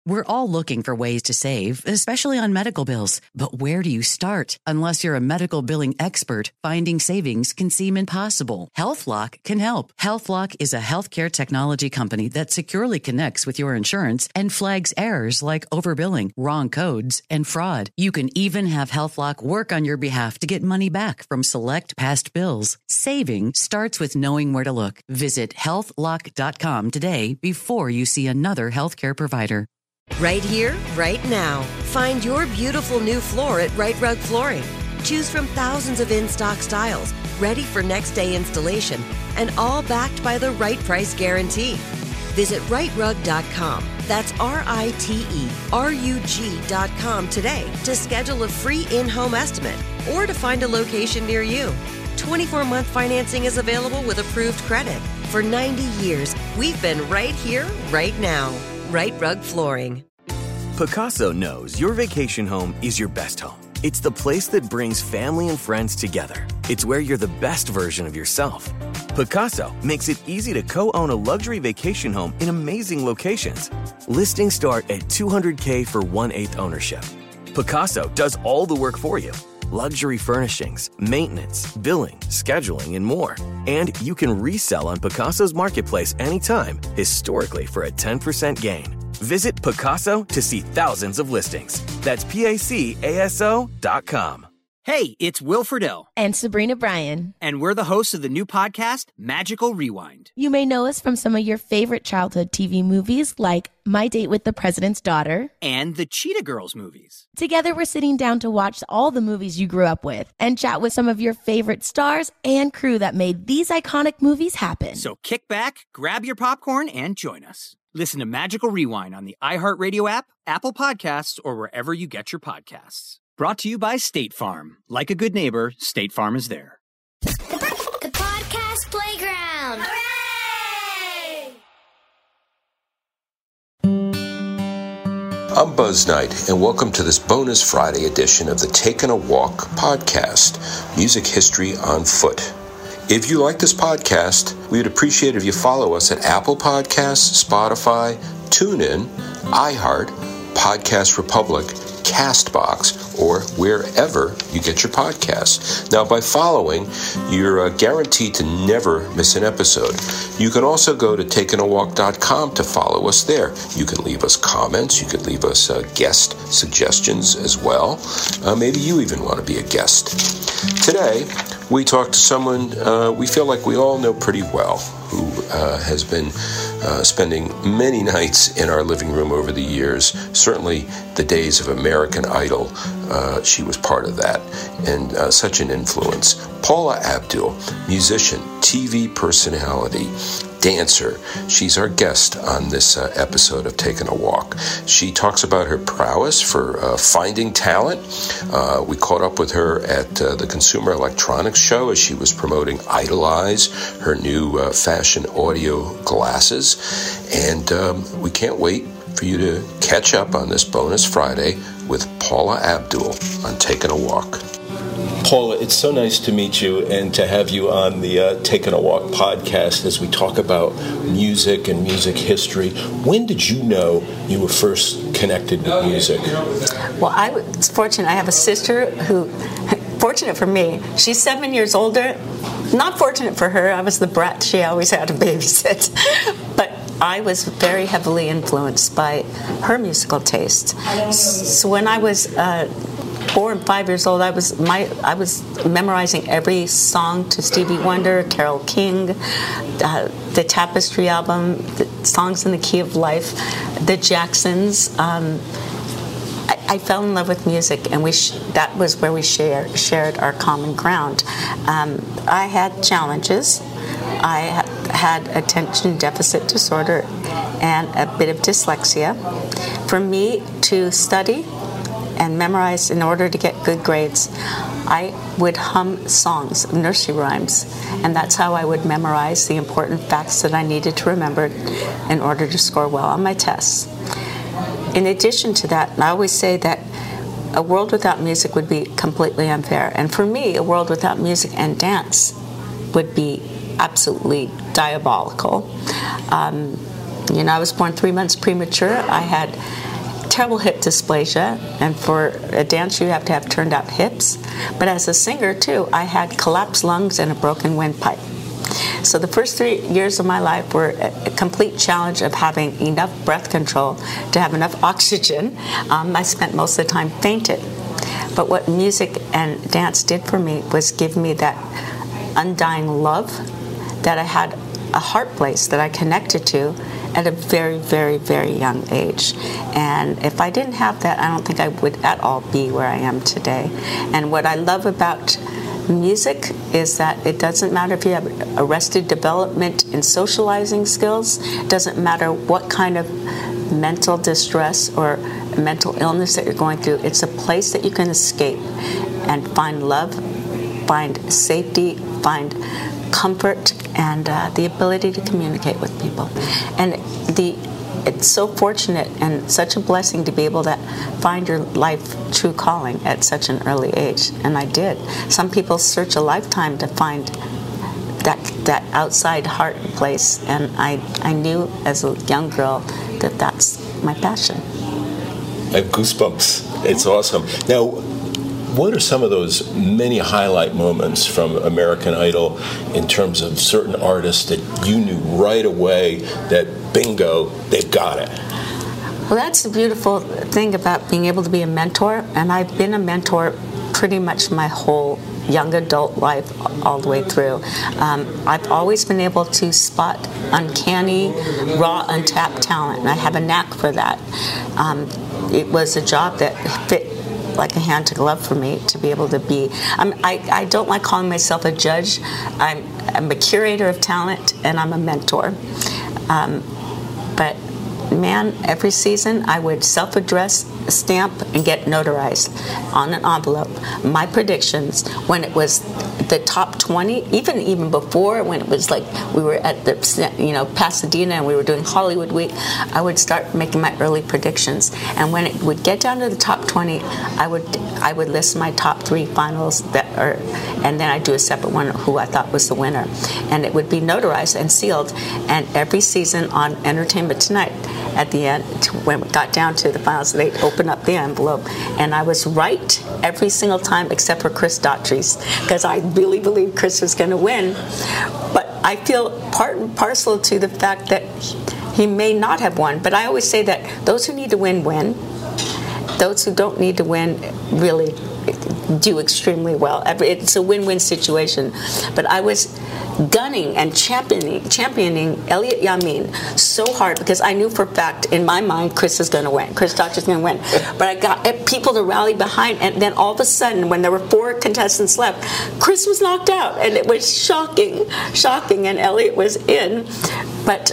We're all looking for ways to save, especially on medical bills. But where do you start? Unless you're a medical billing expert, finding savings can seem impossible. HealthLock can help. HealthLock is a healthcare technology company that securely connects with your insurance and flags errors like overbilling, wrong codes, and fraud. You can even have HealthLock work on your behalf to get money back from select past bills. Saving starts with knowing where to look. Visit healthlock.com today before you see another healthcare provider. Right here, right now. Find your beautiful new floor at Rite Rug Flooring. Choose from thousands of in-stock styles, ready for next day installation, and all backed by the right price guarantee. Visit riterug.com. That's RITERUG.com today to schedule a free in-home estimate or to find a location near you. 24-month financing is available with approved credit. For 90 years, we've been right here, right now. Rite Rug Flooring. Pacaso knows your vacation home is your best home. It's the place that brings family and friends together. It's where you're the best version of yourself. Pacaso makes it easy to co-own a luxury vacation home in amazing locations. Listings start at $200K for 1/8 ownership. Pacaso does all the work for you. Luxury furnishings, maintenance, billing, scheduling, and more. And you can resell on Pacaso's marketplace anytime, historically for a 10% gain. Visit Pacaso to see thousands of listings. That's PACASO.com. Hey, it's Will Friedle. And Sabrina Bryan. And we're the hosts of the new podcast, Magical Rewind. You may know us from some of your favorite childhood TV movies like My Date with the President's Daughter and the Cheetah Girls movies. Together, we're sitting down to watch all the movies you grew up with and chat with some of your favorite stars and crew that made these iconic movies happen. So kick back, grab your popcorn, and join us. Listen to Magical Rewind on the iHeartRadio app, Apple Podcasts, or wherever you get your podcasts. Brought to you by State Farm. Like a good neighbor, State Farm is there. The Podcast Playground. Hooray! I'm Buzz Knight, and welcome to this bonus Friday edition of the Taking a Walk podcast, Music History on Foot. If you like this podcast, we would appreciate if you follow us at Apple Podcasts, Spotify, TuneIn, iHeart, Podcast Republic, CastBox, or wherever you get your podcasts. Now, by following, you're guaranteed to never miss an episode. You can also go to takingawalk.com to follow us there. You can leave us comments. You can leave us guest suggestions as well. Maybe you even want to be a guest. Today, we talked to someone we feel like we all know pretty well, who has been spending many nights in our living room over the years. Certainly the days of American Idol, she was part of that, and such an influence. Paula Abdul, musician, TV personality, dancer. She's our guest on this episode of Taking a Walk. She talks about her prowess for finding talent. We caught up with her at the Consumer Electronics Show as she was promoting Idolize, her new fashion audio glasses. And we can't wait for you to catch up on this bonus Friday with Paula Abdul on Taking a Walk. Paula, it's so nice to meet you and to have you on the Taking a Walk podcast as we talk about music and music history. When did you know you were first connected with music? Well, I was fortunate. I have a sister who, fortunate for me, she's 7 years older. Not fortunate for her. I was the brat she always had to babysit. But I was very heavily influenced by her musical taste. So when I was 4 and 5 years old, I was memorizing every song to Stevie Wonder, Carole King, the Tapestry album, the Songs in the Key of Life, the Jacksons. I fell in love with music, and that was where we shared our common ground. I had challenges. I had attention deficit disorder and a bit of dyslexia. For me to study and memorize in order to get good grades, I would hum songs, nursery rhymes, and that's how I would memorize the important facts that I needed to remember in order to score well on my tests. In addition to that, I always say that a world without music would be completely unfair, and for me, a world without music and dance would be absolutely diabolical. I was born 3 months premature. I had terrible hip dysplasia, and for a dancer you have to have turned out hips. But as a singer too, I had collapsed lungs and a broken windpipe. So the first 3 years of my life were a complete challenge of having enough breath control to have enough oxygen. I spent most of the time fainted. But what music and dance did for me was give me that undying love, that I had a heart place that I connected to at a very, very, very young age. And if I didn't have that, I don't think I would at all be where I am today. And what I love about music is that it doesn't matter if you have arrested development in socializing skills, it doesn't matter what kind of mental distress or mental illness that you're going through, it's a place that you can escape and find love, find safety, find comfort, and the ability to communicate with people. And it's so fortunate and such a blessing to be able to find your life true calling at such an early age, and I did. Some people search a lifetime to find that outside heart place, and I knew as a young girl that that's my passion. I have goosebumps. It's awesome. Now, what are some of those many highlight moments from American Idol in terms of certain artists that you knew right away that, bingo, they've got it? Well, that's the beautiful thing about being able to be a mentor, and I've been a mentor pretty much my whole young adult life all the way through. I've always been able to spot uncanny, raw, untapped talent, and I have a knack for that. It was a job that fit like a hand to glove for me to be able to be. I don't like calling myself a judge. I'm a curator of talent, and I'm a mentor. But man, every season I would self-address, stamp, and get notarized on an envelope my predictions when it was the top 20, even before, when it was like we were at the Pasadena and we were doing Hollywood Week, I would start making my early predictions. And when it would get down to the top 20, I would list my top 3 finals and then I'd do a separate one who I thought was the winner, and it would be notarized and sealed. And every season on Entertainment Tonight, at the end, when it got down to the finals, they'd open up the envelope, and I was right every single time except for Chris Daughtry's, because I really believed Chris was going to win. But I feel part and parcel to the fact that he may not have won. But I always say that those who need to win, win. Those who don't need to win really do extremely well. It's a win-win situation. But I was gunning and championing Elliott Yamin so hard because I knew for a fact in my mind Chris is going to win. Chris Daughtry's going to win. But I got people to rally behind, and then all of a sudden, when there were 4 contestants left, Chris was knocked out, and it was shocking, and Elliott was in. But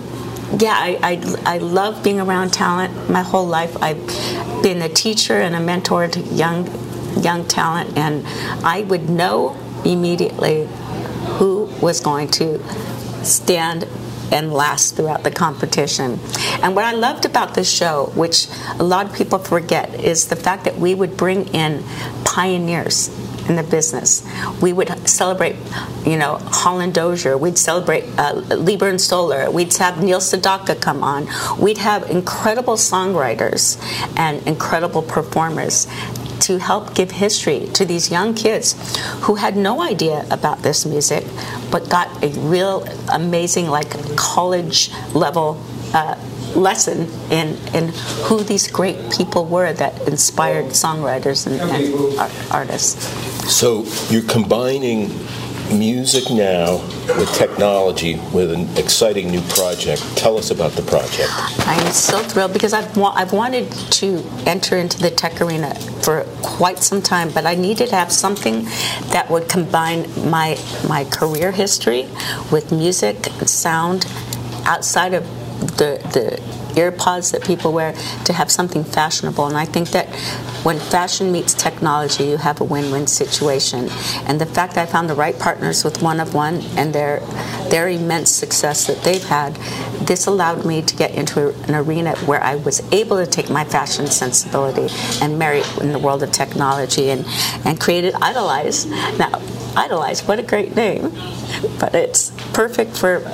I love being around talent. My whole life I've been a teacher and a mentor to young talent, and I would know immediately who was going to stand and last throughout the competition. And what I loved about this show, which a lot of people forget, is the fact that we would bring in pioneers in the business. We would celebrate, Holland Dozier. We'd celebrate Lee Stoller. We'd have Neil Sedaka come on. We'd have incredible songwriters and incredible performers to help give history to these young kids who had no idea about this music, but got a real amazing, college level lesson in who these great people were that inspired songwriters and artists. So you're combining music now with technology with an exciting new project. Tell us about the project. I'm so thrilled because I've wanted to enter into the tech arena for quite some time, but I needed to have something that would combine my career history with music and sound outside of the earpods that people wear, to have something fashionable. And I think that when fashion meets technology, you have a win-win situation. And the fact that I found the right partners with One of One and their immense success that they've had, this allowed me to get into an arena where I was able to take my fashion sensibility and marry it in the world of technology and created Idolize. Now, Idolize, what a great name, but it's perfect for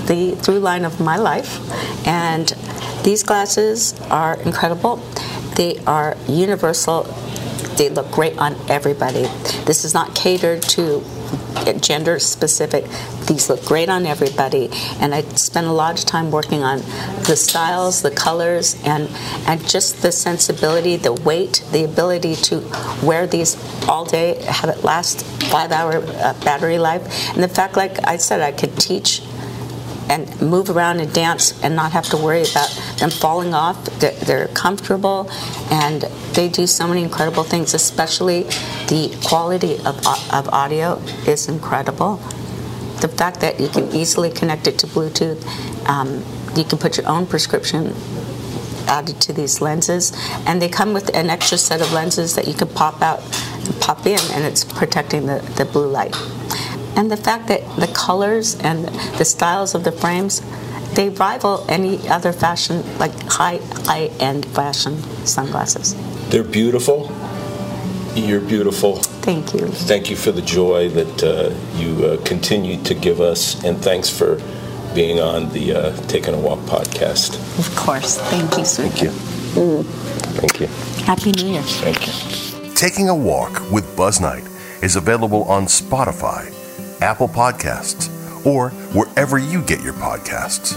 the through line of my life. And these glasses are incredible. They are universal. They look great on everybody. This is not catered to gender specific. These look great on everybody, and I spend a lot of time working on the styles, the colors, and just the sensibility, the weight, the ability to wear these all day, have it last 5-hour battery life, and the fact, like I said, I could teach and move around and dance and not have to worry about them falling off. They're comfortable, and they do so many incredible things, especially the quality of audio is incredible. The fact that you can easily connect it to Bluetooth, you can put your own prescription added to these lenses, and they come with an extra set of lenses that you can pop out and pop in, and it's protecting the blue light. And the fact that the colors and the styles of the frames, they rival any other fashion, like high-end fashion sunglasses. They're beautiful. You're beautiful. Thank you. Thank you for the joy that you continue to give us, and thanks for being on the Taking a Walk podcast. Of course. Thank you, sweetie. Thank you. Thank you. Happy New Year. Thank you. Taking a Walk with Buzz Knight is available on Spotify, Apple Podcasts, or wherever you get your podcasts.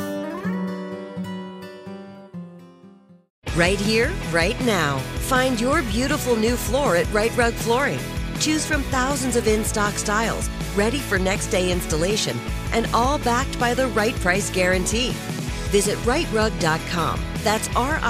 Right here, right now. Find your beautiful new floor at Right Rug Flooring. Choose from thousands of in-stock styles, ready for next day installation, and all backed by the right price guarantee. Visit rightrug.com. That's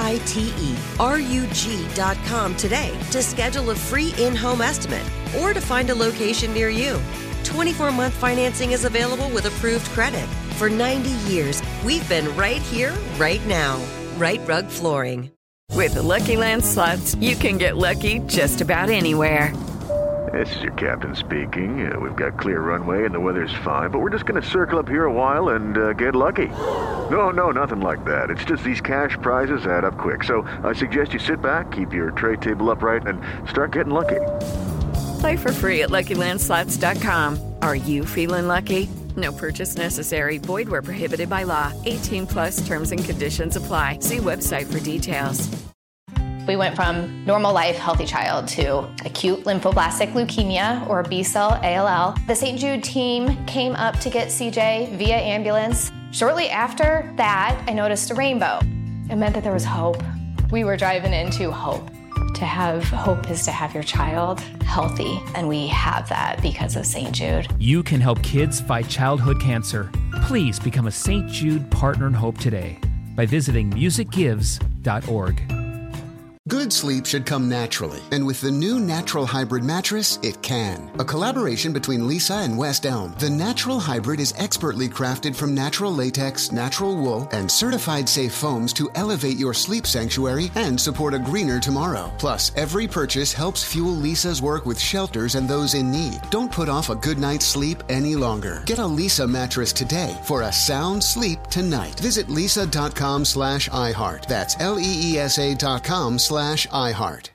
RITERUG.com today to schedule a free in-home estimate or to find a location near you. 24-month financing is available with approved credit. For 90 years, we've been right here, right now. Right Rug Flooring. With the Lucky Land Slots, you can get lucky just about anywhere. This is your captain speaking. We've got clear runway and the weather's fine, but we're just going to circle up here a while and get lucky. No, nothing like that. It's just these cash prizes add up quick. So I suggest you sit back, keep your tray table upright, and start getting lucky. Play for free at LuckyLandSlots.com. Are you feeling lucky? No purchase necessary. Void where prohibited by law. 18+ terms and conditions apply. See website for details. We went from normal life, healthy child to acute lymphoblastic leukemia, or B-cell ALL. The St. Jude team came up to get CJ via ambulance. Shortly after that, I noticed a rainbow. It meant that there was hope. We were driving into hope. To have hope is to have your child healthy, and we have that because of St. Jude. You can help kids fight childhood cancer. Please become a St. Jude Partner in Hope today by visiting musicgives.org. Good sleep should come naturally, and with the new Natural Hybrid mattress, it can. A collaboration between Lisa and West Elm, the Natural Hybrid is expertly crafted from natural latex, natural wool, and certified safe foams to elevate your sleep sanctuary and support a greener tomorrow. Plus, every purchase helps fuel Lisa's work with shelters and those in need. Don't put off a good night's sleep any longer. Get a Lisa mattress today for a sound sleep tonight. Visit lisa.com/iHeart. That's LEESA.com/iHeart.